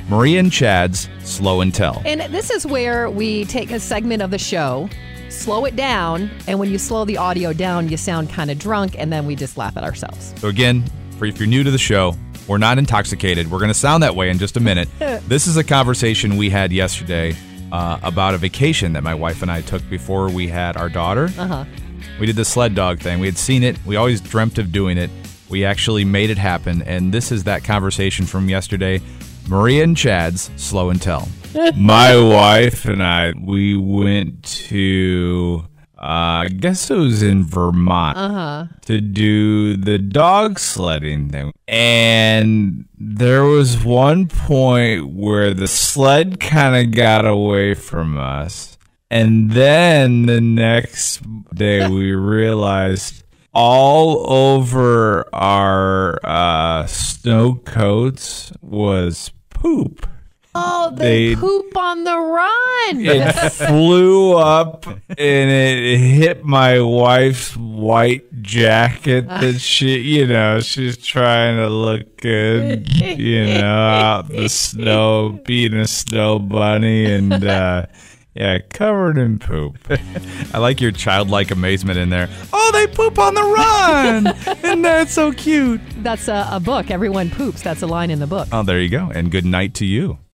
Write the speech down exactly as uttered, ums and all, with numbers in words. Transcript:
Maria and Chad's Slow and Tell. And this is where we take a segment of the show, slow it down, and when you slow the audio down, you sound kind of drunk, and then we just laugh at ourselves. So again, for if you're new to the show, we're not intoxicated. We're going to sound that way in just a minute. This is a conversation we had yesterday uh, about a vacation that my wife and I took before we had our daughter. Uh-huh. We did the sled dog thing. We had seen it. We always dreamt of doing it. We actually made it happen, and this is that conversation from yesterday. Maria and Chad's Slow and Tell. My wife and I, we went to, uh, I guess it was in Vermont, uh-huh. to do the dog sledding thing. And there was one point where the sled kind of got away from us. And then the next day we realized all over our uh, snow coats was poop. Oh, they, They- poop on the run. It flew up and it hit my wife's white jacket that she, you know, she's trying to look good, you know, out the snow, being a snow bunny, and uh, yeah, covered in poop. I like your childlike amazement in there. Oh, they poop on the run! Isn't that so cute? That's a, a book. Everyone poops. That's a line in the book. Oh, there you go. And good night to you.